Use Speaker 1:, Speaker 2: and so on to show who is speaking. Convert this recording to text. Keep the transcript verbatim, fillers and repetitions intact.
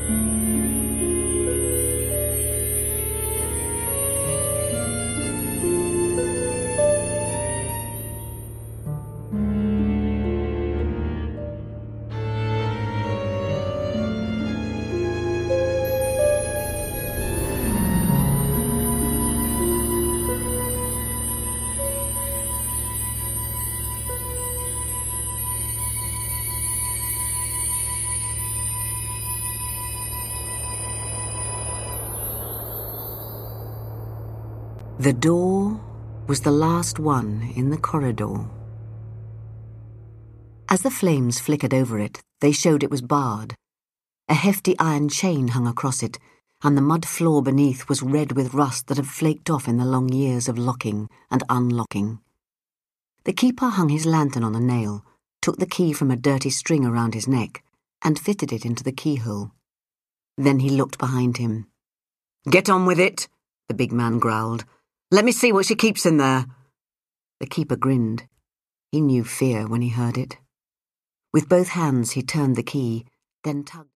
Speaker 1: The door was the last one in the corridor. As the flames flickered over it, they showed it was barred. A hefty iron chain hung across it, and the mud floor beneath was red with rust that had flaked off in the long years of locking and unlocking. The keeper hung his lantern on a nail, took the key from a dirty string around his neck, and fitted it into the keyhole. Then he looked behind him.
Speaker 2: "Get on with it," the big man growled. "Let me see what she keeps in there."
Speaker 1: The keeper grinned. He knew fear when he heard it. With both hands he turned the key, then tugged.